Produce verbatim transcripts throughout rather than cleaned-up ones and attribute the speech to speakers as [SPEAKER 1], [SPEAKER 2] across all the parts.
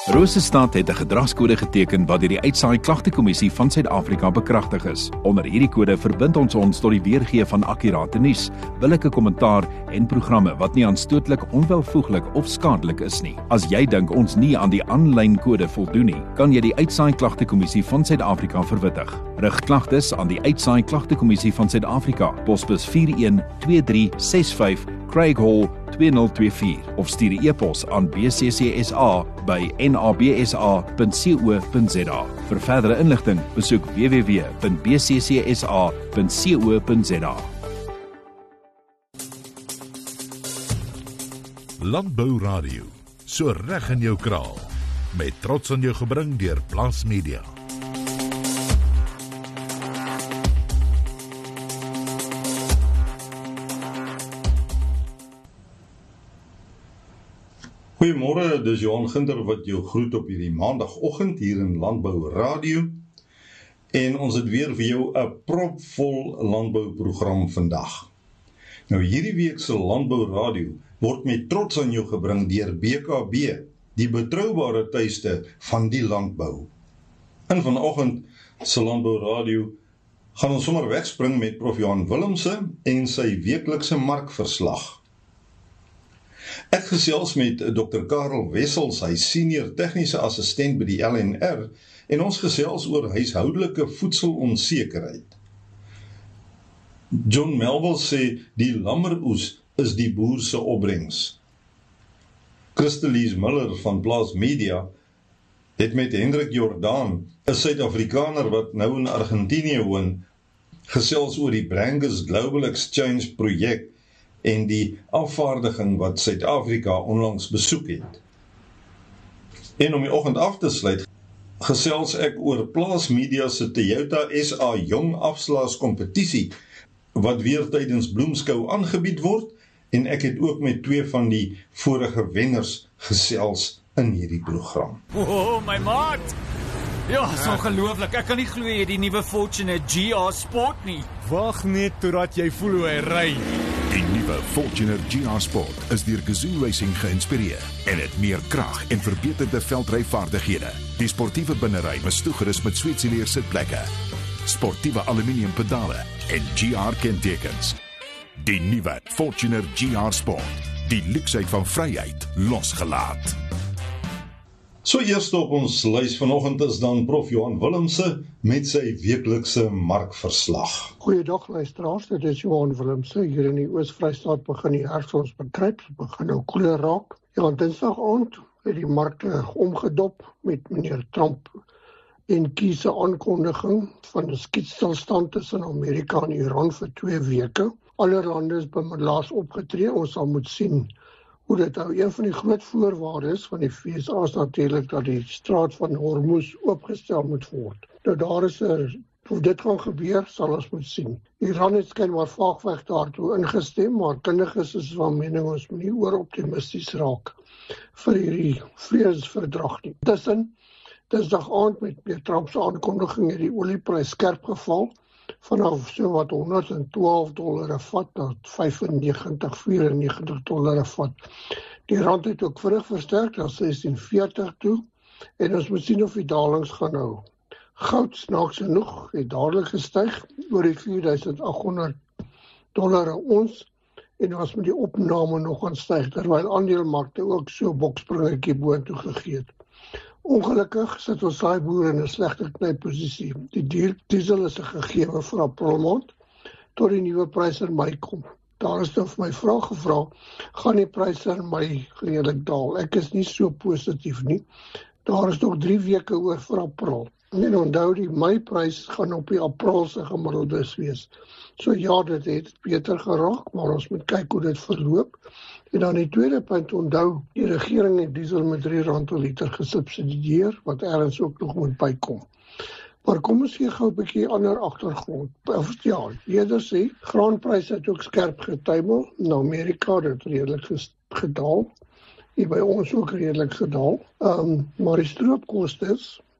[SPEAKER 1] Rosestad het 'n gedragskode geteken wat deur die Uitsaai Klagtekommissie van Suid-Afrika bekragtig is. Onder hierdie kode verbind ons ons tot die weergee van akkurate nuus, billike kommentaar en programme wat nie aanstootlik, onwelvoeglik of skadelik is nie. As jy dink ons nie aan die aanlyn kode voldoen nie, kan jy die Uitsaai Klagtekommissie van Suid-Afrika verwittig. Rig klagtes aan die Uitsaai Klagtekommissie van Suid-Afrika, posbus vier een twee drie ses vyf, Craig Hall twee nul twee vier of stuur 'n e-pos aan b c c s a by n a b s a punt co punt z a. Vir verdere inligting, besoek w w w punt b c c s a punt co punt z a.
[SPEAKER 2] Landbou Radio, so reg in jou kraal, met trots aan jou gebring deur Plaas Media.
[SPEAKER 3] Goeiemôre, dis Johan Ginter wat jou groet op hierdie maandagoggend hier in Landbou Radio. En ons het weer vir jou 'n propvol landbouprogram vandag. Nou hierdie week se Landbou Radio word met trots aan jou gebring deur B K B, die betroubare tuiste van die landbou. In vanoggend se Landbou Radio gaan ons sommer wegspring met Prof Johan Willemse en sy weeklikse markverslag. Ek gesels met Dokter Karel Wessels, hy senior tegniese assistent by die L N R, en ons gesels oor huishoudelike voedselonsekerheid. John Melville sê die lammeroes is die boer se opbrengs. Christelise Miller van Plaas Media het met Hendrik Jordaan, 'n Suid-Afrikaner wat nou in Argentinië woon, gesels oor die Brangus Global Exchange projek en die afvaardiging wat Suid-Afrika onlangs besoek het. En om die oggend af te sluit, gesels ek oor Plaas Media se Toyota S A Jong Afslaers kompetisie, wat weer tydens Bloemskou aangebied word, en ek het ook met twee van die vorige wenners gesels in hierdie program.
[SPEAKER 4] Oh, my maat! Ja, is ongelooflik. Ek kan nie glo jy het die nuwe Fortuner G R Sport nie.
[SPEAKER 5] Wag net totdat jy voel hoe hy ry.
[SPEAKER 2] Die nuwe Fortuner G R Sport is deur Gazoo Racing geïnspireer en het meer krag en verbeterde veldryvaardighede. Die sportiewe binnery is toegerus met Sweetseleer sitplekke, sportiewe aluminium pedale en G R kentekens. Die nuwe Fortuner G R Sport, die luksheid van vryheid losgelaat.
[SPEAKER 3] So eerst op ons lys vanoggend is dan Prof Johan Willemse met sy weeklikse markverslag.
[SPEAKER 6] Goeiedag luisteraars, dit is Johan Willemse. Hier in die Oos-Vrystaat begin die herfstonsbedryf, begin nou koeler raak. Ja, Dinsdag aand het die markte omgedop met meneer Trump en Xi se aankondiging van 'n skietstilstand tussen Amerika en Iran vir twee weke. Alle lande is bemiddelaars opgetree. Ons sal moet sien hoe dit nou een van die groot voorwaardes van die V S A is natuurlik dat die straat van Hormuz oopgestel moet word. Nou daar is er, hoe dit gaan gebeur, sal ons moet sien. Iran het skynbaar vaagweg daartoe ingestem, maar kundiges is van mening ons moet nie ooroptimisties raak vir hierdie vredesverdrag nie. Tussen Dinsdag aand met meneer Trump se aankondiging het die olieprys skerp geval, vanaf so wat honderd en twaalf dollar 'n vat na vyfennegentig, vierennegentig dollar 'n vat. Die rand het ook vinnig versterk na sestien veertig toe, en ons moet sien of die dalings gaan hou. Goud, snaaks genoeg, het dadelik gestyg oor die vier duisend agt honderd dollar 'n ons, en ons met die opname nog gaan styg, terwyl aandelemarkte ook so 'n bokspringetjie boontoe gegee het. Ongelukkig sit ons saai boere in 'n slegte knypposisie. Die diesel is 'n gegewe vir April maand tot die nuwe pryse in Mei kom. Daar is nou vir my vraag gevra, gaan die pryse in Mei redelik daal? Ek is nie so positief nie. Daar is nog drie weke oor vir April. En onthou, die Mei-prys gaan op die April se gemiddeldes wees. So ja, dit het beter geraak, maar ons moet kyk hoe dit verloop. En dan die tweede punt, onthou, die regering het diesel met drie rand per liter gesubsidieer, wat ergens ook nog moet bykom. Maar kom ons gee gou 'n bietjie ander agtergrond. Of ja, eerder sê, graanpryse het ook skerp getuimel. In Amerika het dit redelik gedaal. Hier by ons ook redelik gedaal. Um, maar die stroopkostes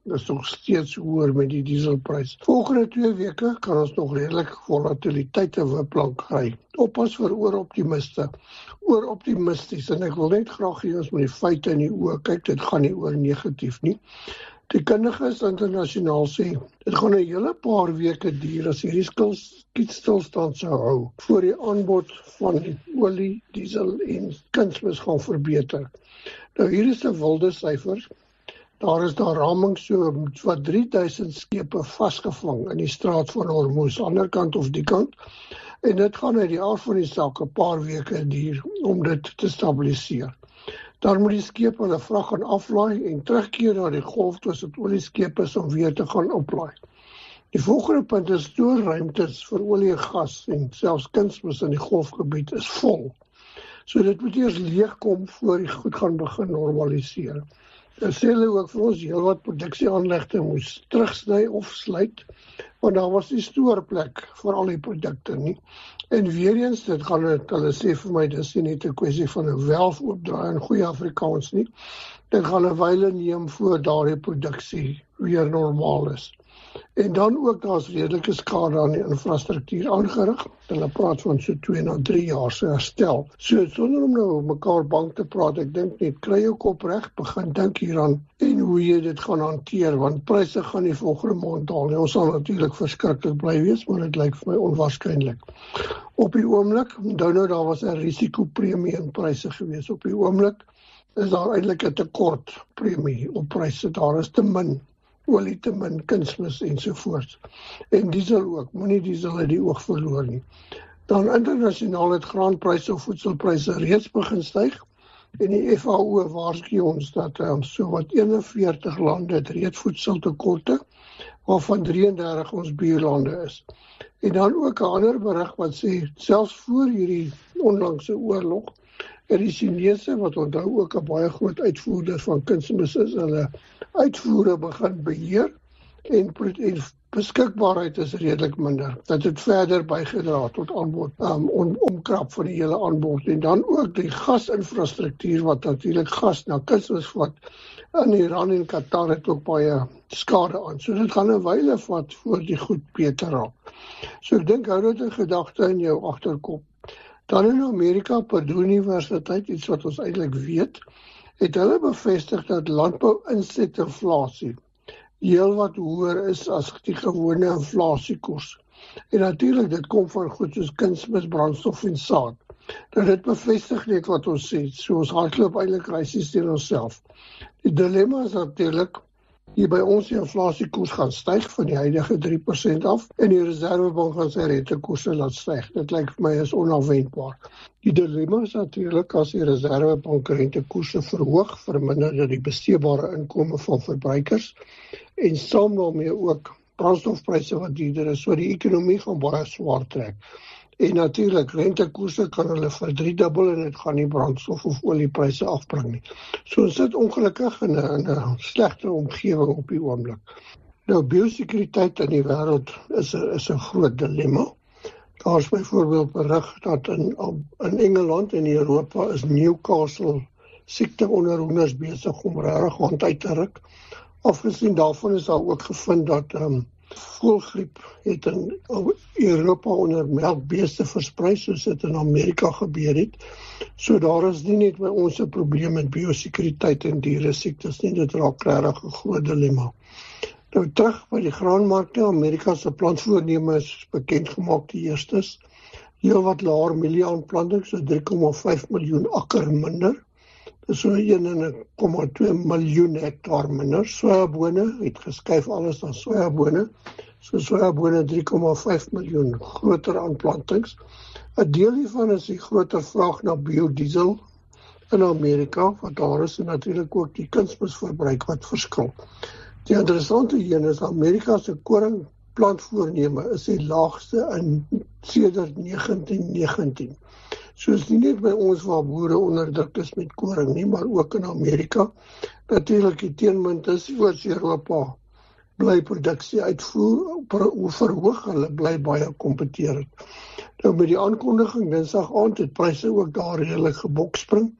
[SPEAKER 6] is nog steeds hoër met die dieselprys. Volgende twee weke kan ons nog redelik volatiliteit in wiplank ry. Oppas vir ooroptimiste, ooroptimisties, en ek wil net graag hê ons met die feite in die oë kyk, dit gaan nie oor negatief nie. Die kundiges internasionaal sê, dit gaan 'n hele paar weke duur as hierdie skietstilstand sou hou, voor die aanbod van olie, diesel en kunsmis gaan verbeter. Nou hier is 'n wilde syfer. Daar is daar raming so wat drie duisend skepe vasgevang in die straat van Hormuz, ander kant of die kant. En dit gaan uit die aard van die saak 'n paar weke duur om dit te stabiliseer. Dan moet die skepe hulle vrag gaan aflaai en terugkeer na die golf tussen olieskepe is om weer te gaan oplaai. Die volgende punt is stoorruimtes vir olie en gas en selfs kunsmis in die golfgebied is vol. So dit moet eers leegkom voor die goed gaan begin normaliseer. Dan sê hulle ook vir ons heel wat produksieaanlegte moes terugsny of sluit, want daar was nie stoorplek vir al die produkte nie. En weer eens, dit gaan het, hulle sê vir my, dis nie net 'n kwessie van 'n welf oopdraai in goeie Afrikaans nie. Dit gaan 'n wyle neem voor daardie produksie weer normaal is. En dan ook, daar's redelike skade aan die infrastruktuur aangerig. Hulle praat van so twee na drie jaar se herstel. So sonder om nou mekaar bang te praat, ek dink net, kry jou kop reg, begin dink hieraan en hoe jy dit gaan hanteer, want pryse gaan die volgende maand daal. Ons sal natuurlik verskriklik bly wees, maar dit lyk vir my onwaarskynlik. Op die oomblik, onthou nou daar was 'n risikopremie in pryse gewees. Op die oomblik is daar eintlik 'n tekort premie op pryse. Daar is te min olie, te min kunsmis ensovoorts. En diesel ook, moenie diesel uit die oog verloor nie. Dan internasionaal het graanpryse of voedselpryse reeds begin styg. En die F A O waarsku ons dat um, so wat eenenveertig lande het reeds voedseltekorte, waarvan drieëndertig ons buurlande is. En dan ook 'n ander berig wat sê, selfs voor hierdie onlangse oorlog, en die Chinese, wat onthou ook 'n baie groot uitvoerder van kunsmis is, hulle uitvoere begin beheer en, en beskikbaarheid is redelik minder. Dat het verder bygedra tot aanbod, um, on, omkrap van die hele aanbod. En dan ook die gasinfrastruktuur, wat natuurlik gas na kunsmis vat, in Iran en Qatar het ook baie skade aan. So dit gaan 'n wyle vat voor die goed beter raak. So ek dink, hou dit in gedagte in jou agterkop. Dan in Amerika, Purdue Universiteit, iets wat ons eintlik weet, het hulle bevestig dat landbou-insetinflasie heel wat hoër is as die gewone inflasiekoers. En natuurlik, dit kom van goed soos kunsmis, brandstof en saad. Nou dit bevestig net wat ons sê, so ons hardloop eintlik reisies teen onsself. Die dilemma is natuurlik, hier by ons die inflasiekoers gaan styg van die huidige drie persent af en die Reservebank gaan sy rentekoerse laat styg. Dit lyk vir my is onafwendbaar. Die dilemma is natuurlik as die Reservebank rentekoerse verhoog, verminder dit die besteedbare inkome van verbruikers en saam daarmee ook brandstofpryse wat duurder is, so die ekonomie gaan baie swaar trek. En natuurlik, rentekoerse kan hulle verdriedubbel en dit gaan nie brandstof of oliepryse afbring nie. So ons sit ongelukkig in 'n, in 'n slegte omgewing op die oomblik. Nou, biosekuriteit in die wêreld is 'n is 'n groot dilemma. Daar is byvoorbeeld berig dat in in Engeland en Europa is Newcastle siekte onder hoenders besig om regtig hand uit te ruk. Afgesien daarvan is daar ook gevind dat um, voëlgriep het in Europa onder melkbeeste versprei, soos dit in Amerika gebeur het. So daar is nie net by ons 'n probleem met biosekuriteit en diere siektes nie, dit raak regtig 'n groot dilemma. Nou terug by die graanmarkte, Amerika se plantvoorneme is bekend gemaak die eerstes. Heel wat laer mielieaanplanting, so drie komma vyf miljoen akker minder. Dis so een komma twee miljoen hektaar minder. Sojabone het geskuif alles na sojabone. So sojabone drie komma vyf miljoen groter aanplantings. 'n Deel hiervan is die groter vraag na biodiesel in Amerika, wat daar is en natuurlik ook die kunsmisverbruik wat verskil. Die interessante een is Amerika se koringplantvoorneme is die laagste in sedert negentien negentien. So is nie net by ons waar boere onderdruk is met koring nie, maar ook in Amerika. Natuurlik die teenpunt is Oos-Europa bly produksie uitvoer verhoog, hulle bly baie kompeterend. Nou met die aankondiging Dinsdag aand het pryse ook daar redelik gebokspring.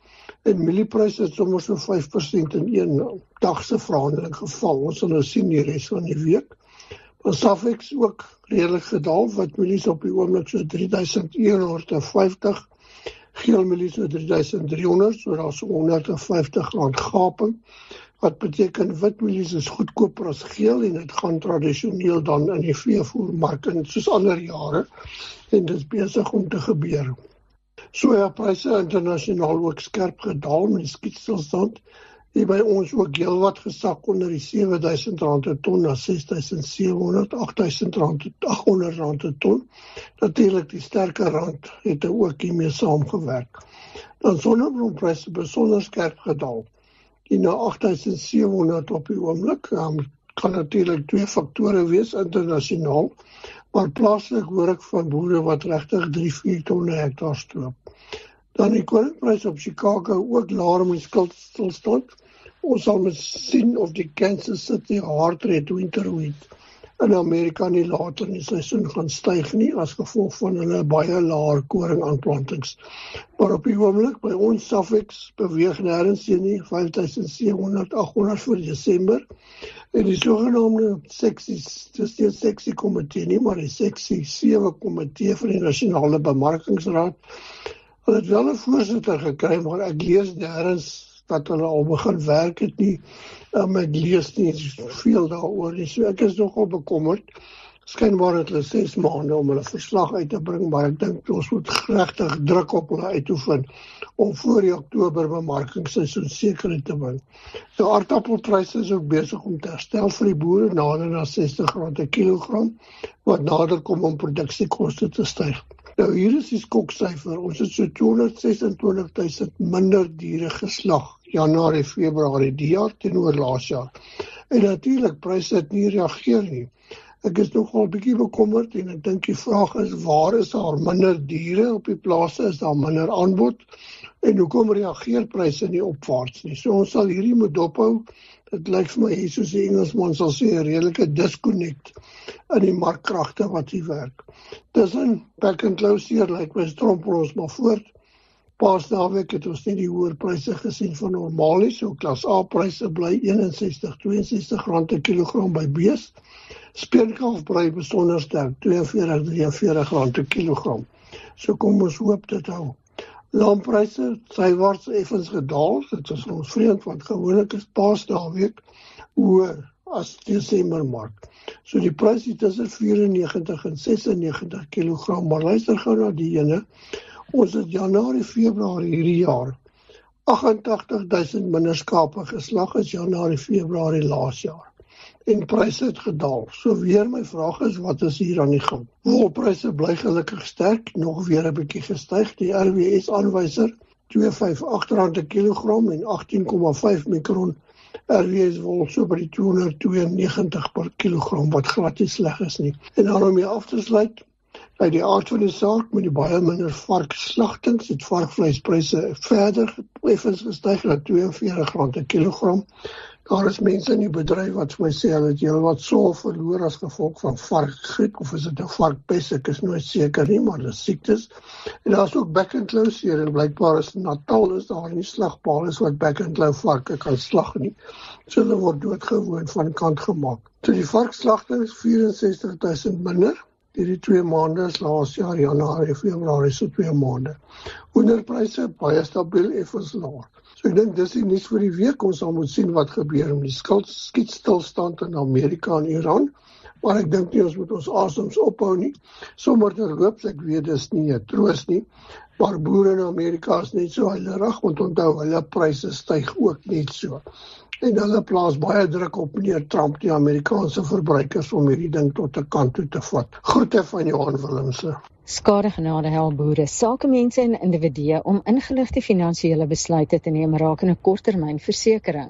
[SPEAKER 6] En mieliepryse het sommer so vyf persent in een dag se verhandeling geval. Ons sal nou sien die res van die week. Maar Safex ook redelik gedaal, wat mielies op die oomblik so drie duisend een honderd vyftig, geel mielies so drie duisend drie honderd, so daar is so honderd vyftig rand gaping. Wat beteken wit mielies is goedkoper as geel en dit gaan tradisioneel dan in die veevoermark in soos ander jare en dit is besig om te gebeur. Sojapryse internasionaal ook skerp gedaal met die skietstilstand. Hier by ons ook heelwat gesak onder die sewe duisend rand per ton na ses duisend sewe honderd, agt duisend rand, agt honderd rand per ton. Natuurlik die sterker rand het er ook hiermee saamgewerk. Dan sonneblompryse besonder skerp gedaal. Die na agt duisend sewe honderd op die oomblik. Um, kan natuurlik twee faktore wees internasionaal, maar plaaslik hoor ek van boere wat regtig drie vier ton per hektaar stroop. Dan die koringprys op Chicago ook laer met stilstand. Ons sal moet sien of die Kansas City hard red winter wheat in Amerika nie later in die seisoen gaan styg nie as gevolg van hulle baie laer koringaanplantings. Maar op die oomblik by ons Safex beweeg nêrens teen nie vyf duisend sewe honderd, agt honderd vir Desember. En die sogenaamde seksie, dis nie seksie komitee nie, maar die seksie sewe komitee van die Nasionale Bemarkingsraad. Hulle het wel 'n voorsitter gekry, maar ek lees nêrens dat hulle al begin werk het nie. Um, ek lees nie veel daaroor nie, so ek is nogal bekommerd. Skynbaar het hulle ses maande om hulle verslag uit te bring, maar ek dink ons moet regtig druk op hulle uitoefen om voor die Oktober bemarkingsseisoen sekerheid te bring. So aardappelpryse is ook besig om te herstel vir die boere nader na sestig rand per kilogram, wat nader kom om produksiekoste te styg. Nou hier is die skoksyfer, ons het so tweehonderd ses en twintig duisend minder diere geslag, Januarie, Februarie die jaar teenoor laas jaar. En natuurlik, pryse het nie reageer nie. Ek is nogal 'n bietjie bekommerd en ek dink die vraag is, waar is daar minder diere op die plase, is daar minder aanbod, en hoekom reageer pryse nie opwaarts nie. So ons sal hierdie moet dophou. Dit lyk vir my, soos die Engelsman sal sê, 'n redelike disconnect in die markkragte wat hier werk. Dis in back and close hier, lyk my strompel ons maar voort. Paasnaweek het ons nie die hoër pryse gesien van normaal nie, so klas A pryse bly een en sestig, twee en sestig rand per kilogram by bees. Speenkalf bly besonder sterk, twee en veertig, drie en veertig rand per kilogram. So kom ons hoop dit hou. Lamppryse, sywaarts effens gedaal, dit is ons vreemd, want gewoonlik is Paasnaweek hoër as Desembermark. So die prys het tussen vyfennegentig en sesennegentig kilogram, maar luister gou na die ene. Ons het Januarie, Februarie hierdie jaar agt-en-tagtig duisend minder skape geslag as Januarie, Februarie laas jaar. En pryse het gedaal. So weer my vraag is, wat is hier aan die gang? Wolpryse bly gelukkig sterk, nog weer 'n bietjie gestyg. Die R W S aanwyser twee vyf agt rand per kilogram en agttien komma vyf mikron. R W S wol so by die tweehonderdtweeënnegentig per kilogram, wat glad nie sleg is nie. En dan om hier af te sluit, by die aard van die saak, met die baie minder varkslagtings, het varkvleispryse verder effens gestyg na twee en veertig rand per kilogram. Daar is mense in die bedryf wat vir my sê, hulle het heel wat swaar verloor as gevolg van varkgriep, of is dit 'n varkpes, ek is nooit seker nie, maar dis siektes. En daar is ook back and claw hier, en blykbaar is Natal is daar nie slagpaal is wat back and claw varke kan slag nie. So hulle word doodgewoon van kant gemaak. So die varkslagting is vyf en sestig duisend minder. Hierdie twee maande is laas jaar, Januarie, Februarie, so twee maande. Hoenderpryse baie stabiel, effens laag. So ek dink dis die nuus vir die week, ons sal moet sien wat gebeur met die skuld skietstilstand in Amerika en Iran, maar ek dink nie ons moet ons asems ophou nie, sommer terloops, ek weet dis nie 'n troos nie, maar boere in Amerika is net so huilerig, want onthou, hulle pryse styg ook net so. En hulle plaas baie druk op meneer Trump, die Amerikaanse verbruikers, om hierdie ding tot 'n kant toe te vat. Groete van Johan Willemse.
[SPEAKER 7] Skadegenade help boere, sakemense en individue om ingeligte finansiële besluite te neem rakende korttermynversekering.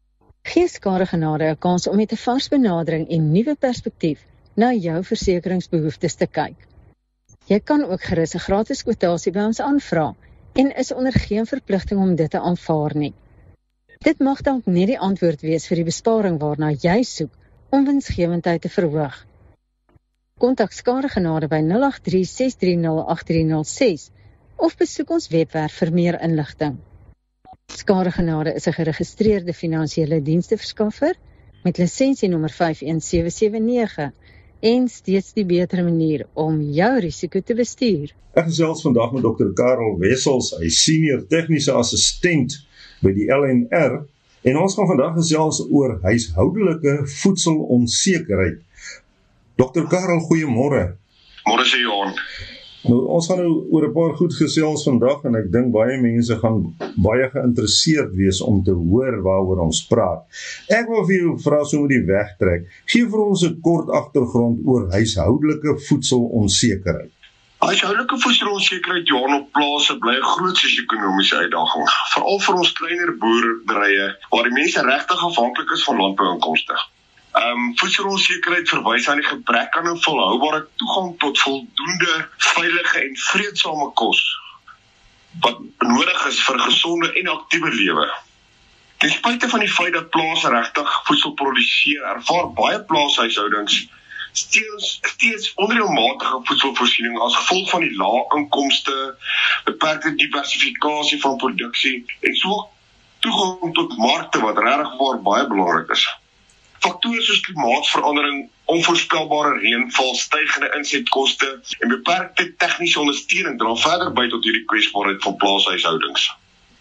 [SPEAKER 7] Gee Skadegenade 'n kans om met 'n vars benadering en nuwe perspektief na jou versekeringsbehoeftes te kyk. Jy kan ook gerus 'n gratis kwotasie by ons aanvra en is onder geen verpligting om dit te aanvaar nie. Dit mag dalk nie die antwoord wees vir die besparing waarna jy soek om winsgewendheid te verhoog. Kontak Skadegenade by nul agt drie ses drie nul agt drie nul ses of besoek ons webwerf vir meer inligting. Skadegenade is 'n geregistreerde finansiële diensteverskaffer met lisensie-nommer vyf een sewe sewe nege en steeds die beter manier om jou risiko te bestuur.
[SPEAKER 3] Ek gesels vandag met dokter Karel Wessels, hy is senior tegniese assistent by die L N R, en ons gaan vandag gesels oor huishoudelike voedselonsekerheid. dokter Karel, goeiemôre.
[SPEAKER 8] Môre sê Johan.
[SPEAKER 3] Nou, ons gaan nou oor 'n paar goed gesels vandag, en ek dink baie mense gaan baie geïnteresseerd wees om te hoor waaroor ons praat. Ek wil vir jou vra so met die wegtrek, gee vir ons 'n kort agtergrond oor huishoudelike voedselonsekerheid.
[SPEAKER 8] Huishoudelike voedselonsekerheid, Johan, op plase bly 'n groot sosio-ekonomiese uitdaging, veral vir ons kleiner boerderye, waar die mense regtig afhanklik is van landbouinkomste. Um, voedselonsekerheid verwys aan die gebrek aan 'n volhoubare toegang tot voldoende, veilige en vreedsame kos, wat nodig is vir 'n gesonde en aktiewe lewe. Ten spyte van die feit dat plase regtig voedsel produseer, ervaar baie plaashuishoudings steeds, steeds onreëlmatige voedselvoorsiening as gevolg van die lae inkomste, beperkte diversifikasie van produksie en so toegang tot markte wat regtig waar baie belangrik is. Faktore soos klimaatsverandering, onvoorspelbare reënval, stygende insetkoste en beperkte tegniese ondersteuning dra verder by tot hierdie kwesbaarheid van plaashuishoudings.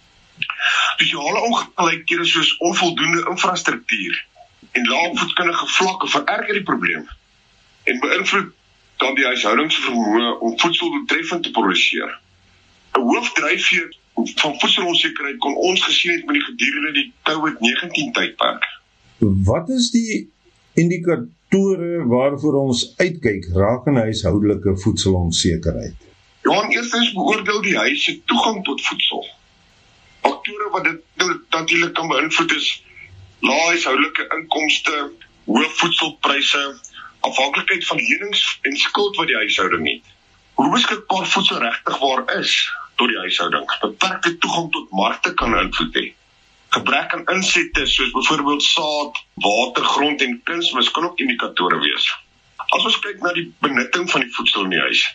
[SPEAKER 8] Sosiale ongelykhede soos onvoldoende infrastruktuur en lae opvoedkundige vlakke vererger die probleem en beïnvloed dan die huishoudings se vermoë om voedsel doeltreffend te produseer. 'n Hoofdryfveer van voedselonsekerheid kon ons gesien het met die gedurende die COVID negentien tydperk.
[SPEAKER 3] Wat is die indikatore waarvoor ons uitkyk rakende huishoudelike voedselonsekerheid?
[SPEAKER 8] Ja, eerstens beoordeel die huis se toegang tot voedsel. Faktore wat dit natuurlik kan beïnvloed is lae huishoudelike inkomste, hoë voedselpryse, afhanklikheid van lenings en skuld wat die huishouding het. Hoe beskikbaar voedsel regtig waar is tot die huishouding, beperkte toegang tot markte kan invloed hê. Gebrek aan insette soos byvoorbeeld saad, water, grond en kunsmis kan ook indikatore wees. As ons kyk na die benutting van die voedsel in die huis,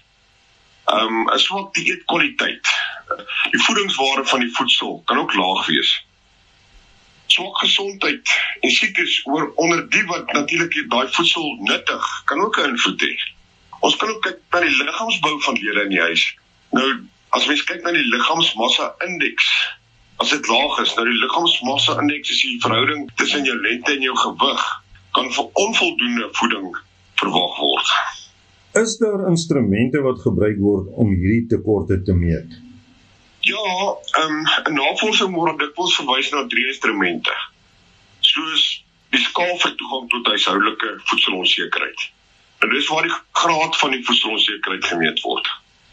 [SPEAKER 8] um, 'n swak dieetkwaliteit, die voedingswaarde van die voedsel kan ook laag wees. Swak gesondheid en siektes oor onder die wat natuurlik daai voedsel nuttig kan ook 'n invloed hê. Ons kan ook kyk na die liggaamsbou van lede in die huis. Nou, as mens kyk na die liggaamsmassa-indeks, as dit laag is, nou die liggaamsmassa-indeks is die verhouding tussen jou lengte en jou gewig, kan vir onvoldoende voeding verwag word.
[SPEAKER 3] Is daar instrumente wat gebruik word om hierdie tekorte te meet?
[SPEAKER 8] Ja, um, 'n navorsing word dikwels verwys na drie instrumente, soos die skaal vir toegang tot huishoudelike voedselonsekerheid. En dis waar die graad van die voedselonsekerheid gemeet word.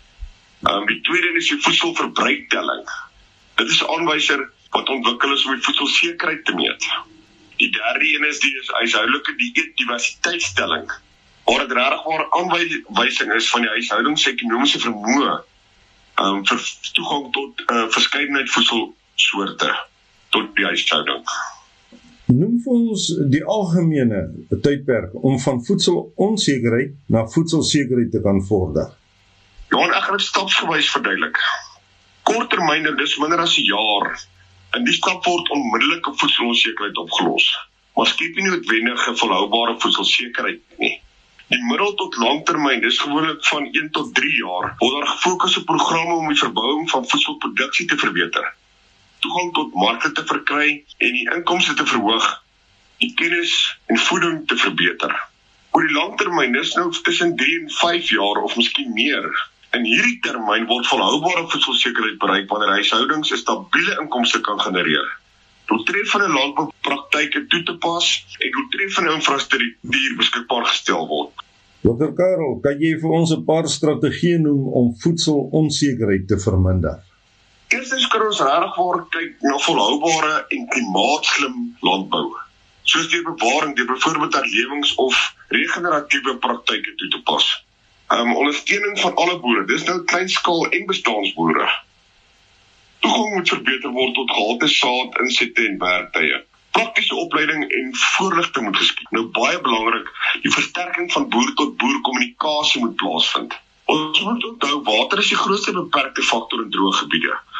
[SPEAKER 8] Um, die tweede is die voedselverbruiktelling. Dit is 'n aanwyser wat ontwikkel is om die voedselsekerheid te meet. Die derde een is die huishoudelike dieetdiversiteitstelling, waar dit regtig waar aanwysing is van die huishoudings se ekonomiese vermoë um, vir toegang tot 'n uh, verskeidenheid voedselsoorte tot die huishouding.
[SPEAKER 3] Noem vir ons die algemene tydperk om van voedselonsekerheid na voedselsekerheid te kan vorder.
[SPEAKER 8] Ja, ek gaan dit stapsgewys verduidelik. Korttermyn, dis minder as 'n jaar. In die stap word onmiddellike voedselonsekerheid opgelos, maar skep nie noodwendige volhoubare voedselsekerheid nie. Die middel tot langtermyn, dis gewoonlik van een tot drie jaar, word daar gefokus op programme om die verbouing van voedselproduksie te verbeter, toegang tot markte te verkry en die inkomste te verhoog, die kennis en voeding te verbeter. Oor die langtermyn, dis nou tussen drie en vyf jaar of miskien meer. In hierdie termyn word volhoubare voedselsekerheid bereik wanneer huishoudings 'n stabiele inkomste kan genereer, doeltreffende landboupraktyke toe te pas en doeltreffende infrastruktuur beskikbaar gestel word.
[SPEAKER 3] dokter Karel, kan jy vir ons 'n paar strategieë noem om voedselonsekerheid te verminder?
[SPEAKER 8] Eerstens kan ons regtig waar kyk na volhoubare en klimaatslim landbou, soos deur bewaring deur byvoorbeeld herlewings of regeneratiewe praktyke toe te pas. Um, ondersteuning van alle boere, dis nou kleinskaal en bestaansboere. Toegang moet verbeter word tot gehalte saad, insette en werktye. Praktiese opleiding en voorligting moet geskied. Nou baie belangrik, die versterking van boer tot boer kommunikasie moet plaasvind. Ons moet onthou, water is die grootste beperkte faktor in droë gebiede.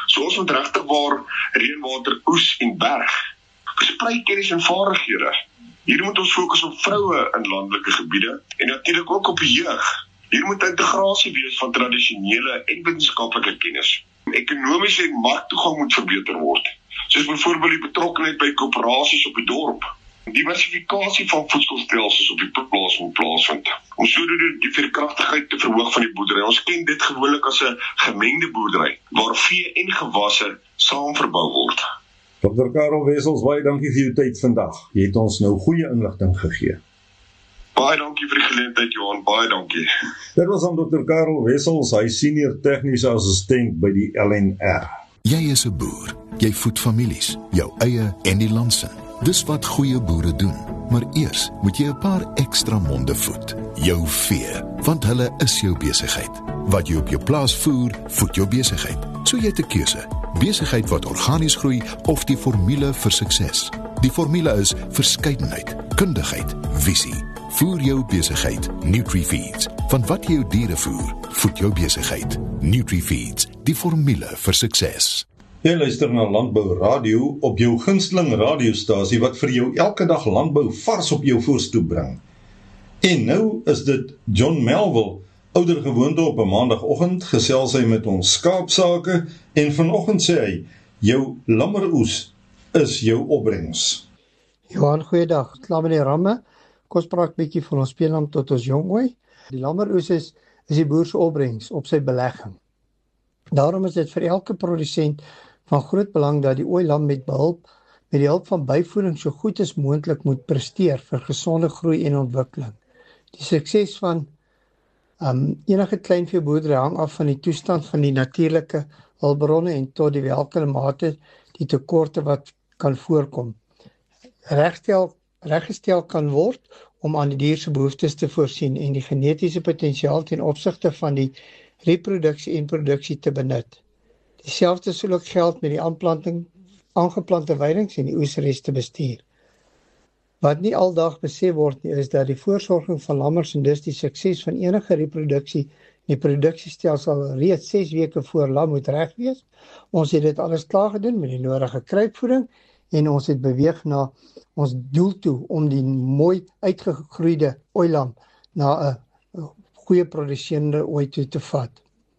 [SPEAKER 8] So ons moet regtig waar reënwater, oes en berg. Versprei kennis en vaardighede. Hier moet ons fokus op vroue in landelike gebiede en natuurlik ook op die jeug. Hier moet integrasie wees van tradisionele en wetenskaplike kennis. Ekonomiese en marktoegang moet verbeter word, soos byvoorbeeld die betrokkenheid by koöperasies op die dorp. Diversifikasie van voedselstelsels op die plaas moet plaasvind, om sodoende die veerkragtigheid te verhoog van die boerdery. Ons ken dit gewoonlik as 'n gemengde boerdery, waar vee en gewasse saam verbou word.
[SPEAKER 3] dokter Karel Wessels, baie dankie vir jou tyd vandag. Jy het ons nou goeie inligting gegee.
[SPEAKER 8] Baie dankie vir die geleentheid, Johan, baie dankie.
[SPEAKER 3] Dit was aan dokter Karel Wessels, hy senior tegniese assistent by die L N R.
[SPEAKER 2] Jy is 'n boer. Jy voed families, jou eie en die land se. Dis wat goeie boere doen. Maar eers moet jy 'n paar ekstra monde voed. Jou vee, want hulle is jou besigheid. Wat jy op jou plaas voer, voed jou besigheid. So jy het 'n keuse. Besigheid wat organies groei of die formule vir sukses. Die formule is verskeidenheid, kundigheid, visie. Voer jou besigheid NutriFeeds. Van wat jy jou diere voer, voed jou besigheid. NutriFeeds, die formule vir sukses.
[SPEAKER 3] Jy luister na Landbou Radio op jou gunsteling radiostasie wat vir jou elke dag landbou vars op jou voorstoep bring. En nou is dit John Melville, ouder gewoonte op 'n maandagoggend, gesels hy met ons skaapsake en vanoggend sê hy, jou lammeroes is jou opbrengs.
[SPEAKER 6] Johan, goeiedag. Klaar met die ramme. Kom ons praat 'n bietjie van ons speellam tot ons jong ooi. Die lammeroes is, is die boer se opbrengs op sy belegging. Daarom is dit vir elke produsent van groot belang dat die ooilam met behulp met die hulp van byvoeding so goed as moontlik moet presteer vir gesonde groei en ontwikkeling. Die sukses van um, enige kleinveeboerdery hang af van die toestand van die natuurlike hulpbronne en tot die welke mate die tekorte wat kan voorkom regstel reggestel kan word om aan die dier se behoeftes te voorsien en die genetiese potensiaal ten opsigte van die reproduksie en produksie te benut. Dieselfde sal ook geld met die aanplanting, aangeplante weidings en die oesres te bestuur. Wat nie aldag besef word nie, is dat die voorsorging van lammers en dus die sukses van enige reproduksie en die produksiestelsel reeds ses weke voor lam moet reg wees. Ons het dit alles klaar gedoen met die nodige kruipvoeding en ons het beweeg na ons doel toe om die mooi uitgegroeide ooilam na 'n goeie produserende ooi toe te vat.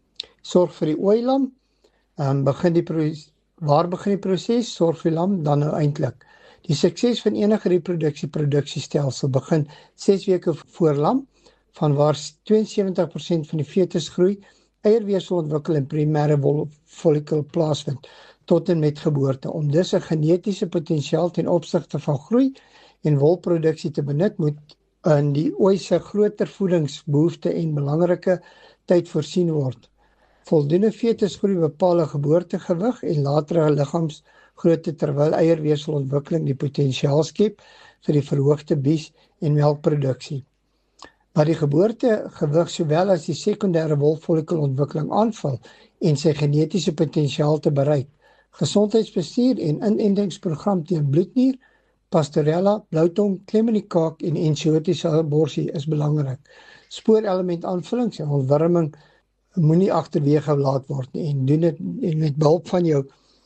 [SPEAKER 6] Sorg vir die ooilam, um, begin die waar begin die proses, sorg vir die lam dan nou eintlik. Die sukses van enige reproduksie produksiestelsel begin ses weke voor lam, van waar tweeënsewentig persent van die fetus groei, eierweefsel ontwikkel en primêre follikel plaasvind tot en met geboorte. Om dus 'n genetiese potensiaal ten opsigte van groei en wolproduksie te benut, moet in die ooi se groter voedingsbehoefte en belangrike tyd voorsien word. Voldoende fetusgroei bepaal 'n geboortegewig en latere liggaamsgrootte terwyl eierweefselontwikkeling die potensiaal skep vir die verhoogde bies en melkproduksie. Wat die geboortegewig sowel as die sekondêre wolfolikelontwikkeling aanval en sy genetiese potensiaal te bereik. Gesondheidsbestuur en inentingsprogram teen bloednier, pastorella, bloutong, klem in die kaak en ensiotiese aborsie is belangrik. Spoorelement aanvullings en ontwurming moenie agterweeg gelaat word nie en doen dit en met behulp van jou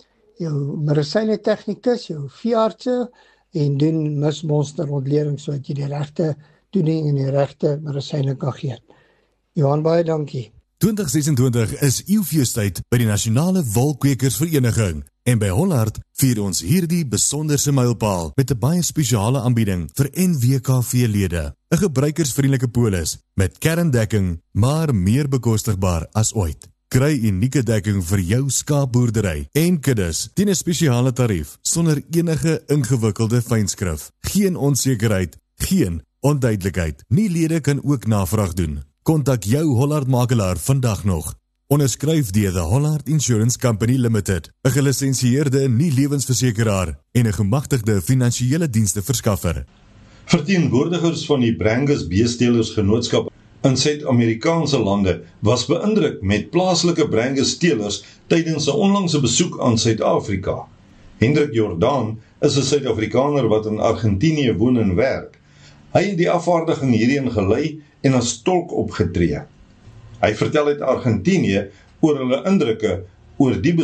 [SPEAKER 6] jou medisyne tegnikus, jou veeartse en doen mismonsterontleding sodat jy die regte toediening en die regte medisyne kan gee. Johan, baie dankie.
[SPEAKER 5] twintig sesentwintig is eeufeestyd by die Nasionale Wolkwekersvereniging en by Hollard vier ons hierdie besonderse mylpaal met 'n baie spesiale aanbieding vir N W K V-lede. 'n Gebruikersvriendelike polis met kerndekking, maar meer bekostigbaar as ooit. Kry unieke dekking vir jou skaapboerdery en kuddes teen 'n spesiale tarief sonder enige ingewikkelde fynskrif. Geen onsekerheid, geen onduidelikheid. Nie lede kan ook navraag doen. Kontak jou Hollard makelaar vandag nog. Onderskryf deur the Hollard Insurance Company Limited, 'n gelisensieerde nie-lewensversekeraar en 'n gemagtigde finansiële dienste verskaffer.
[SPEAKER 3] Verteenwoordigers van die Brangus Beestelersgenootskap in Suid-Amerikaanse lande was beïndruk met plaaslike Brangus teelers tydens 'n onlangse besoek aan Suid-Afrika. Hendrik Jordaan is 'n Suid-Afrikaner wat in Argentinië woon en werk. Hy het die afvaardiging hierheen gelei en as tolk opgetree. Hy vertel uit Argentinië oor hulle indrukke oor die besoek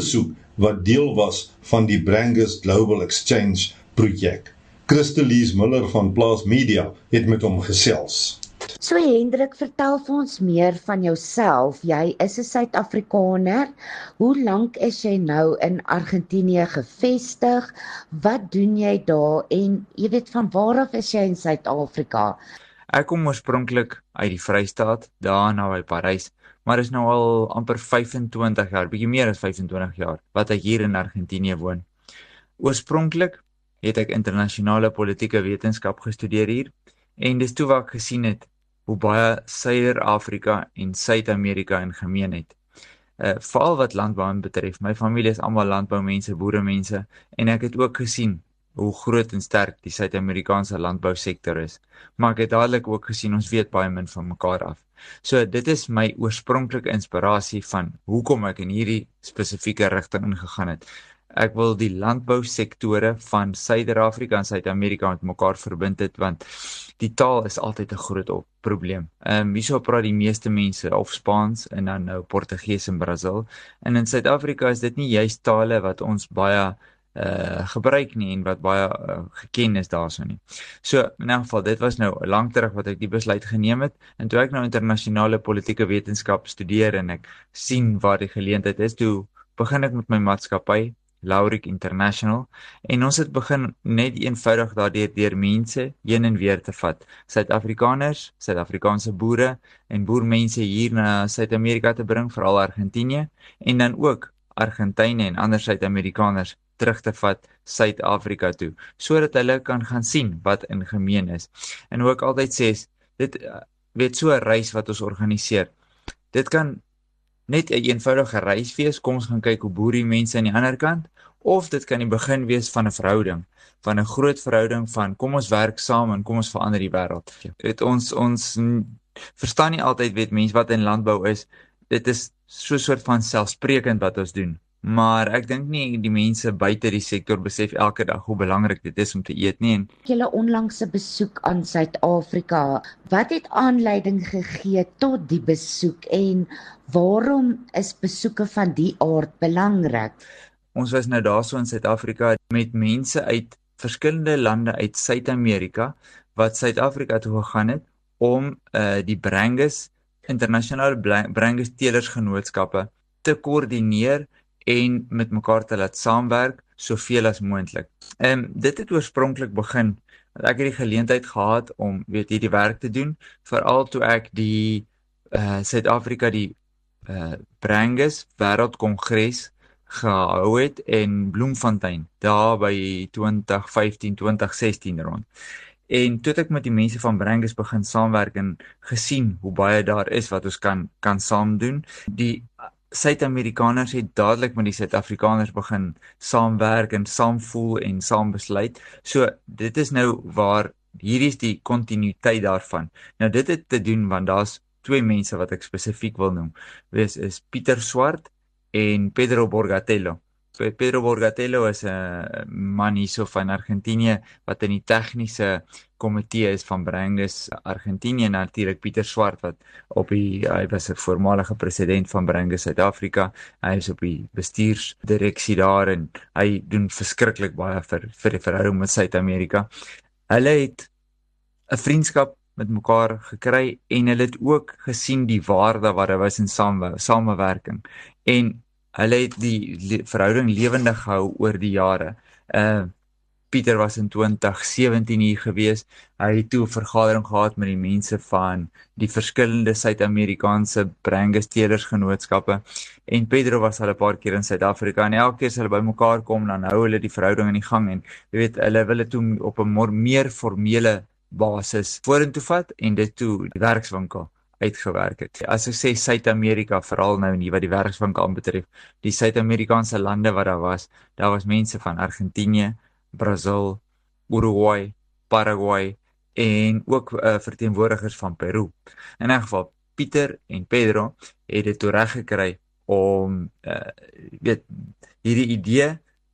[SPEAKER 3] wat deel was van die Brangus Global Exchange projek. Christelise Miller van Plaas Media het met hom gesels.
[SPEAKER 9] So Hendrik, vertel vir ons meer van jouself. Jy is 'n Suid-Afrikaner. Hoe lank is jy nou in Argentinië gevestig? Wat doen jy daar en jy weet van waar af is jy in Suid-Afrika?
[SPEAKER 10] Ek kom oorspronklik uit die Vrystaat, daar naby Parys, maar is nou al amper vyfentwintig jaar, bietjie meer as vyfentwintig jaar, wat ek hier in Argentinië woon. Oorspronklik het ek internasionale politieke wetenskap gestudeer hier, en dis toe wat ek gesien het, hoe baie Suider-Afrika en Suid-Amerika in gemeen het. Uh, Veral wat landbou betref, my familie is almal landboumense, boeremense, en ek het ook gesien hoe groot en sterk die Suid-Amerikaanse landbousektor is. Maar ek het dadelik ook gesien, ons weet baie min van mekaar af. So dit is my oorspronklike inspirasie van hoekom ek in hierdie spesifieke rigting ingegaan het. Ek wil die landbousektore van Suider-Afrika en Suid-Amerika met mekaar verbind het, want die taal is altyd 'n groot probleem. Ehm um, hierso praat die meeste mense of Spaans en dan nou Portugees in Brazil. En in Suid-Afrika is dit nie juist tale wat ons baie uh gebruik nie en wat baie uh, geken is daarso nie. So in 'n geval, dit was nou lank terug wat ek die besluit geneem het, en toe ek nou internasionale politieke wetenskap studeer en ek sien waar die geleentheid is, toe begin ek met my maatskappy Laurik International, en ons het begin net eenvoudig daardeur deur mense heen en weer te vat. Suid-Afrikaners, Suid-Afrikaanse boere en boermense hier na Suid-Amerika te bring, veral Argentinië, en dan ook Argentyne en ander Suid-Amerikaners terug te vat Suid-Afrika toe, sodat hulle kan gaan sien wat in gemeen is. En hoe ek altyd sê, is, dit weet so 'n reis wat ons organiseer. Dit kan net 'n eenvoudige reis wees, kom ons gaan kyk hoe boer die mense aan die ander kant, of dit kan die begin wees van 'n verhouding, van 'n groot verhouding van kom ons werk saam en kom ons verander die wêreld. Dit ons ons verstaan nie altyd weet mense wat in landbou is. Dit is so 'n soort van selfsprekend wat ons doen. Maar ek dink nie die mense buite die sektor besef elke dag hoe belangrik dit is om te eet nie. En
[SPEAKER 9] julle onlangse besoek aan Suid-Afrika, wat het aanleiding gegee tot die besoek en waarom is besoeke van die aard belangrik?
[SPEAKER 10] Ons was nou daarso in Suid-Afrika met mense uit verskillende lande uit Suid-Amerika wat Suid-Afrika toe gegaan het om uh, die Brangus, internasionale Brangus teelersgenootskappe te koördineer en met mekaar te laat saamwerk soveel as moontlik. Ehm dit het oorspronklik begin dat ek het die geleentheid gehad om weet hierdie werk te doen, veral toe ek die uh, Suid-Afrika die uh, Brangus Wêreldkongres gehou het in Bloemfontein, daar by twintig vyftien twintig sestien rond. En toe het ek met die mense van Brangus begin saamwerk en gesien hoe baie daar is wat ons kan kan saam doen. Die Suid-Amerikaners het dadelik met die Suid-Afrikaners begin saamwerk en saamvoel en saam besluit. So dit is nou waar hierdie is die kontinuïteit daarvan. Nou dit het te doen want daar's twee mense wat ek spesifiek wil noem. Wees is Pieter Swart en Pedro Borgatello. Pedro Borgatello is 'n man hierso van Argentinië wat in die tegniese komitee is van Brangus Argentinië, en natuurlik Pieter Swart wat op die hy was 'n voormalige president van Brangus Suid-Afrika. Hy is op die bestuursdireksie daar en hy doen verskriklik baie vir vir die verhouding met Suid-Amerika. Hulle het 'n vriendskap met mekaar gekry en hulle het ook gesien die waarde wat daar was in same, samewerking. En hulle het die le- verhouding lewendig gehou oor die jare. Uh, Pieter was in twintig sewentien hier gewees. Hy het toe 'n vergadering gehad met die mense van die verskillende Suid-Amerikaanse Brangus teelersgenootskappe. En Pedro was al 'n paar keer in Suid-Afrika en elke keer as hulle bymekaar kom, dan hou hulle die verhouding in die gang. En jy weet, hulle wil dit toe op 'n meer formele basis vorentoe vat en dit toe die werkswinkel uitgewerk het. As ek sê Suid-Amerika, veral nou nie wat die werkswinkel aanbetref, die Suid-Amerikaanse lande wat daar was, daar was mense van Argentinië, Brazil, Uruguay, Paraguay en ook uh, verteenwoordigers van Peru. In 'n geval, Pieter en Pedro het dit toe reg gekry om uh, weet hierdie idee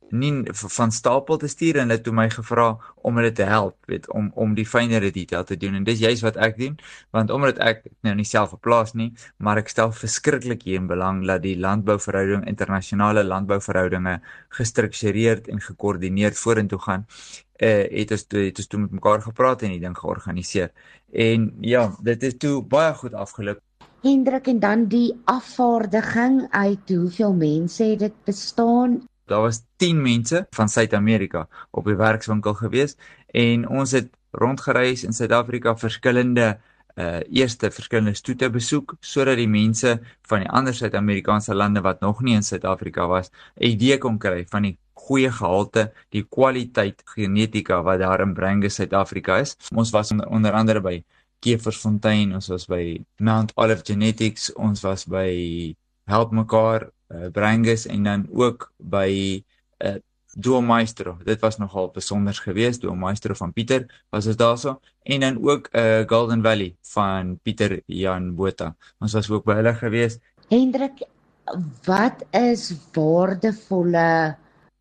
[SPEAKER 10] nie van stapel te stuur en het toe my gevra om hulle te help, weet, om om die fynere detail te doen en dis juist wat ek doen, want omdat ek nou nie self verplaas nie, maar ek stel verskriklik hier in belang dat die landbouverhouding, internasionale landbouverhoudinge gestruktureerd en gekoördineerd vorentoe gaan. Uh, het ons toe, het ons toe met mekaar gepraat en die ding georganiseer. En ja, dit is toe baie goed afgeloop.
[SPEAKER 9] Hendrik, en dan die afvaardiging uit hoeveel mense het dit bestaan?
[SPEAKER 10] Daar was tien mense van Suid-Amerika op die werkswinkel gewees en ons het rondgereis in Suid-Afrika verskillende uh, eerste verskillende stoete besoek sodat die mense van die ander Suid-Amerikaanse lande wat nog nie in Suid-Afrika was, 'n idee kon kry van die goeie gehalte, die kwaliteit genetika wat daar in Brangus Suid-Afrika is. Ons was onder, onder andere by Keversfontein, ons was by Mount Olive Genetics, ons was by Help Mekaar, uh, Brangus en dan ook by uh, Duo Maestro. Dit was nogal besonders geweest. Duo Maestro van Pieter was ons daarso en dan ook uh, Golden Valley van Pieter Jan Botha. Ons was ook by hulle geweest.
[SPEAKER 9] Hendrik, wat is waardevolle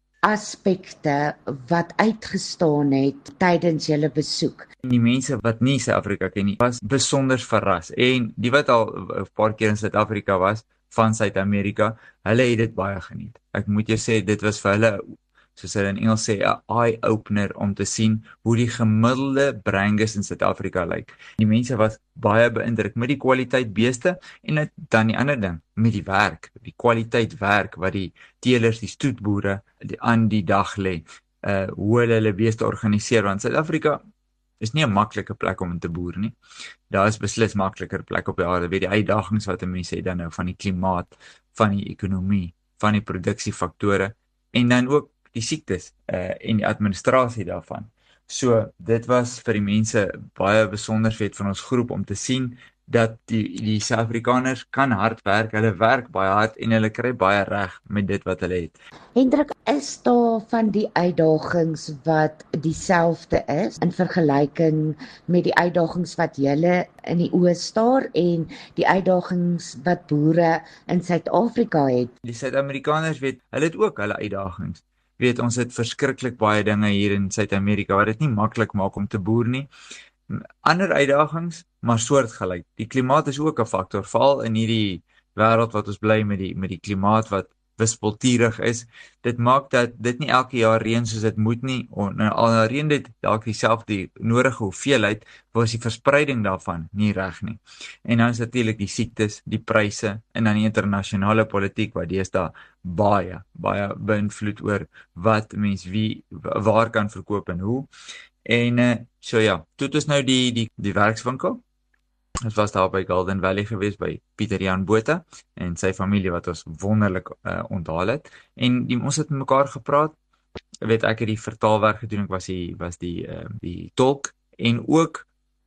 [SPEAKER 9] aspekte wat uitgestaan het tydens julle besoek?
[SPEAKER 10] Die mense wat nie Suid-Afrika ken nie, was besonder verras en die wat al 'n paar keer in Suid-Afrika was van Suid-Amerika, hulle het dit baie geniet. Ek moet jou sê dit was vir hulle, soos hulle in Engels sê, 'n eye-opener om te sien hoe die gemiddelde Brangus in Suid-Afrika lyk. Die mense was baie beïndruk met die kwaliteit beeste en dan die ander ding, met die werk, die kwaliteit werk wat die teelers, die stoetboere die, aan die dag lê, uh, hoe hulle hulle beeste organiseer, want Suid-Afrika is nie 'n maklike plek om in te boer nie. Daar is beslis makliker plek op die aarde, weet die uitdagings wat mense het dan nou van die klimaat, van die ekonomie, van die produksiefaktore en dan ook die siektes uh, en die administrasie daarvan. So dit was vir die mense baie besonder vet van ons groep om te sien dat die die Suid-Afrikaners kan hard werk, hulle werk baie hard en hulle kry baie reg met dit wat hulle het.
[SPEAKER 9] Hendrik, is daar van die uitdagings wat dieselfde is in vergelyking met die uitdagings wat julle in die oë staar en die uitdagings wat boere in Suid-Afrika het?
[SPEAKER 10] Die Suid-Amerikaners weet, hulle het ook hulle uitdagings. Weet, ons het verskriklik baie dinge hier in Suid-Amerika wat dit nie maklik maak om te boer nie. Ander uitdagings, maar soortgelyk. Die klimaat is ook 'n faktor, veral in hierdie wêreld wat ons bly met die met die klimaat wat wispelturig is. Dit maak dat dit nie elke jaar reën soos dit moet nie. En al reën dit dalk dieselfde nodige hoeveelheid, was die verspreiding daarvan nie reg nie. En dan is natuurlik die siektes, die pryse en dan die internasionale politiek wat deesdae baie baie beïnvloed oor wat mens wie waar kan verkoop en hoe. En uh, so ja, toe het ons nou die die die werkswinkel. Ons was daar by Golden Valley geweest by Pieter Jan Botha en sy familie wat ons wonderlik uh, onthaal het. En die, ons het met mekaar gepraat. Weet ek het die vertaalwerk gedoen, ek was die was die uh, die tolk en ook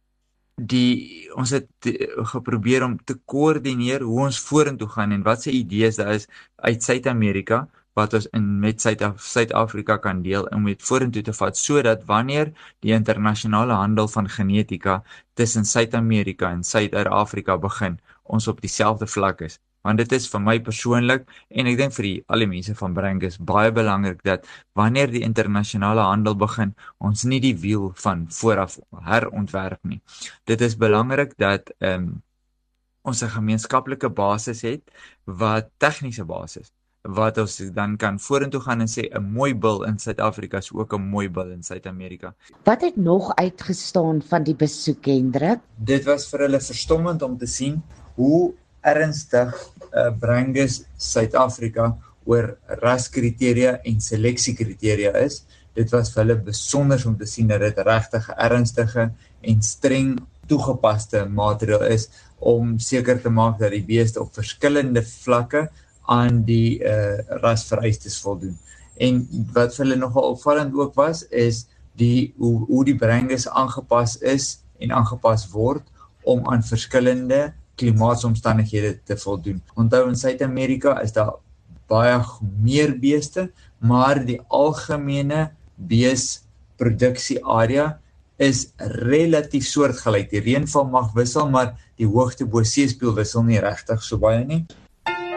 [SPEAKER 10] die ons het die, geprobeer om te koördineer hoe ons vorentoe gaan en wat se idees daar is uit Suid-Amerika wat ons in met Suid-Afrika kan deel om dit vorentoe te vat sodat wanneer die internasionale handel van genetika tussen Suid-Amerika en Suid-Afrika begin, ons op dieselfde vlak is. Want dit is vir my persoonlik en ek dink vir die alle mense van Brangus baie belangrik dat wanneer die internasionale handel begin, ons nie die wiel van vooraf herontwerp nie. Dit is belangrik dat um, ons 'n gemeenskaplike basis het wat tegniese basis wat ons dan kan vorentoe gaan en sê 'n mooi bil in Suid-Afrika is ook 'n mooi bil in Suid-Amerika.
[SPEAKER 9] Wat het nog uitgestaan van die besoek, Hendrik?
[SPEAKER 10] Dit was vir hulle verstommend om te sien hoe ernstig uh, Brangus Suid-Afrika oor raskriteria en seleksiekriteria is. Dit was vir hulle besonder om te sien dat dit regtig ernstige en streng toegepaste materiaal is om seker te maak dat die beeste op verskillende vlakke aan die uh, rasvereistes voldoen. En wat vir hulle nogal opvallend ook was, is die, hoe, hoe die Brangus aangepas is en aangepas word om aan verskillende klimaatsomstandighede te voldoen. Onthou in Suid-Amerika is daar baie meer beeste, maar die algemene beesproduksie-area is relatief soortgelyk. Die reënval mag wissel, maar die hoogte bo seespieël wissel nie regtig so baie nie.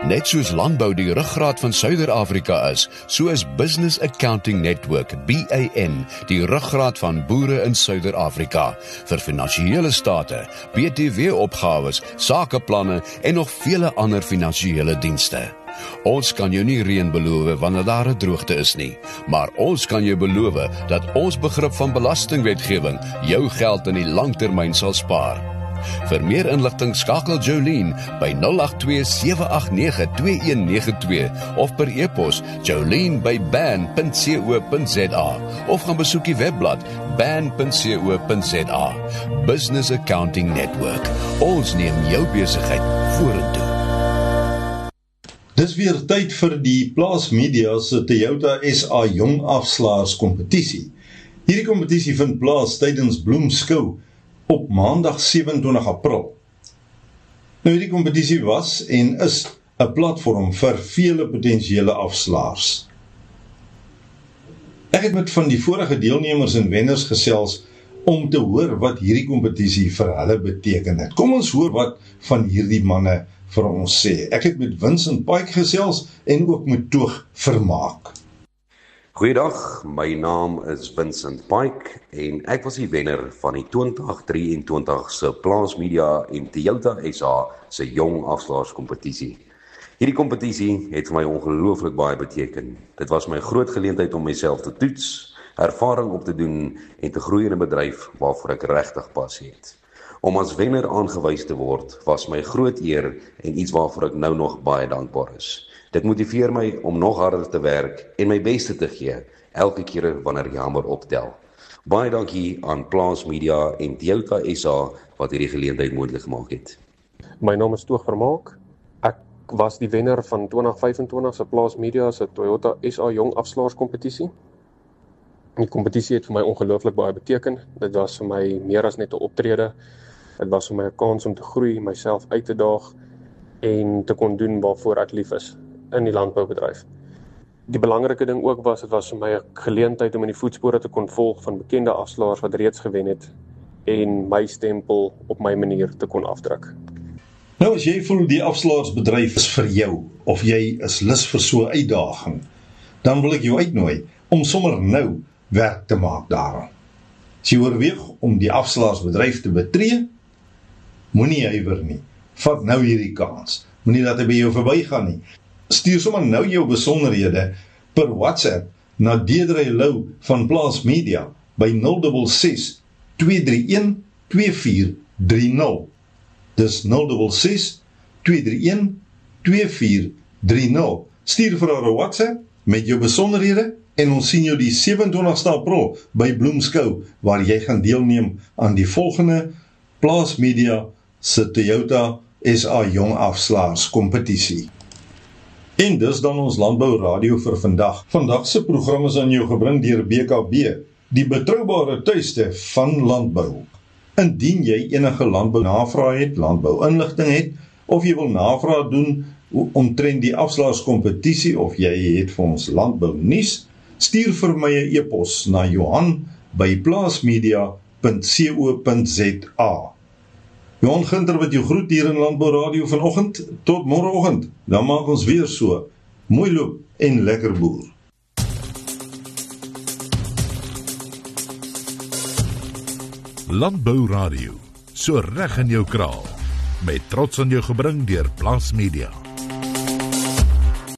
[SPEAKER 11] Net soos landbou die ruggraat van Suider-Afrika is, so is Business Accounting Network, B A N, die ruggraat van boere in Suider-Afrika, vir finansiële state, B T W-opgawes, sakeplanne en nog vele ander finansiële dienste. Ons kan jou nie reën beloof wanneer daar 'n droogte is nie, maar ons kan jou beloof dat ons begrip van belastingwetgewing jou geld in die langtermyn sal spaar. Vir meer inligting skakel Jolene by nul agt twee sewe agt nege twee een nege twee of per e-pos jolene by ban punt co punt za of gaan besoek die webblad ban punt co punt za. Business Accounting Network. Ons neem jou besigheid vorentoe.
[SPEAKER 3] Dis weer tyd vir die Plaas Media se Toyota S A Jong Afslaers kompetisie. Hierdie kompetisie vind plaas tydens Bloemskou op maandag sewe en twintig April. Nou hierdie kompetisie was en is 'n platform vir vele potensiële afslaers. Ek het met van die vorige deelnemers en wenners gesels om te hoor wat hierdie kompetisie vir hulle beteken het. Kom ons hoor wat van hierdie manne vir ons sê. Ek het met Vincent Pike gesels en ook met Toog Vermaak.
[SPEAKER 12] Goeiedag, my naam is Vincent Pike en ek was die wenner van die twintig drieëntwintig se Plaas Media en Toyota S A se Jong Afslaers kompetisie. Hierdie kompetisie het vir my ongelooflik baie beteken. Dit was my groot geleentheid om myself te toets, ervaring op te doen en te groei in 'n bedryf waarvoor ek regtig passie het. Om as wenner aangewys te word was my groot eer en iets waarvoor ek nou nog baie dankbaar is. Dit motiveer my om nog harder te werk en my beste te gee, elke keer wanneer jammer optel. Baie dankie aan Plaas Media en Toyota S A wat hierdie geleentheid moontlik gemaak het.
[SPEAKER 13] My naam is Toog Vermaak. Ek was die wenner van twintig vyfentwintig se Plaas Media se Toyota S A Jong Afslaers kompetisie. Die kompetisie het vir my ongelooflik baie beteken. Dit was vir my meer as net 'n optrede. Dit was vir my 'n kans om te groei, myself uit te daag en te kon doen waarvoor ek lief is in die landboubedryf. Die belangrike ding ook was, dit was vir my 'n geleentheid om in die voetspore te kon volg van bekende afslaers wat reeds gewen het en my stempel op my manier te kon afdruk.
[SPEAKER 3] Nou as jy voel die afslaarsbedryf is vir jou of jy is lus vir so 'n uitdaging, dan wil ek jou uitnooi om sommer nou werk te maak daaraan. As jy oorweeg om die afslaarsbedryf te betree, moenie huiwer nie. Vat nou hierdie kans. Moenie dat hy by jou verbygaan nie. Stuur sommer nou jou besonderhede per WhatsApp na Deidre Lou van Plaas Media by nul ses ses twee drie een twee vier drie nul. Dis nul ses ses twee drie een twee vier drie nul. Stuur vir haar 'n WhatsApp met jou besonderhede en ons sien jou die sewe en twintigste April by Bloemskou waar jy gaan deelneem aan die volgende Plaas Media se Toyota S A Jong Afslaers kompetisie. En dis dan ons Landbou Radio vir vandag. Vandag se program is aan jou gebring deur B K B, die betroubare tuiste van landbou. Indien jy enige landbou navraag het, landbou inligting het, of jy wil navraag doen omtrent die afslaerskompetisie of jy het vir ons landbou nuus, stuur vir my 'n e-pos na Johan by plaasmedia punt co punt za. Johan Ginter wat jou groet hier in Landbou Radio vanoggend, tot môreoggend, dan maak ons weer so. Mooi loop en lekker boer.
[SPEAKER 2] Landbou Radio, so reg in jou kraal, met trots aan jou gebring deur Plaas Media.